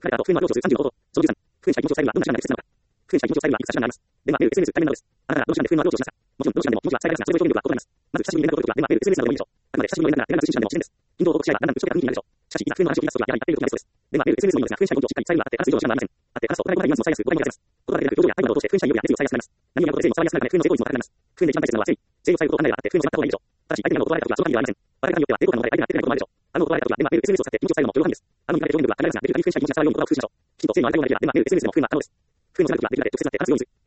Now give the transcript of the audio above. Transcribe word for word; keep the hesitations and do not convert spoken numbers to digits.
彼らとフェンマ領長さんじゅうのこと、そのじゅうさん、フェンシャイ気持ちを伝えるはどんな手段が適切なのか。フェンシャイ気持ちを伝えるは一冊になります。電話、メール、エスエヌエス、対面などです。あなたがどの手段でフェンマ領長をしました。もちろん、どの手段でも、気持ちは伝えられますが、それを表現力は異なります。まず、久しぶりに連絡を取るときは、電話、メール、エスエヌエス などでもいいでしょう。あくまで久しぶりの連絡なら、連絡通信手段でも自然です。頻度を報告し合えば、だんだん打ち解けた雰囲気になるでしょう。しかし、いざフェンの話を切り出すときは、やはりやっている時になりそうです。電話、メール、エスエヌエス もいいのですが、フェンシャイ根性をしっかり伝えるのはあって、話す以上の時間がありません。あって、話すと、お互いお互いニュアンスを伝えやすく、お互いにやりやすいです。言葉だけでなく、表情や態度などを通して、フェンシャイにより熱意を伝えやすくなります。何をやることで正義も伝わりやすくなるため、フェンの成功率も高くなります。フェンで一番大切なのは誠意。誠意を伝えることを考えれば、あって、フェンをしまった方がいいでしょう。ただし、相手に何を取られたときは、その限りはありません。我々によっては、抵抗感の問題で相手が出てないこともあるでしょう。あの取られたときは、電話、メール、エスエヌエス を使って気持ちを伝えるのも許容範囲です。あの見られる表現力は限られますが、できる限りフェンシャイに気持ちが伝わるように言葉を工夫しましょう。きちんと誠意のある対応ができれば、メール、エスエヌエス でも不満なのです。フェンのしゃべるときは、できるだけ直接になって話すようにする。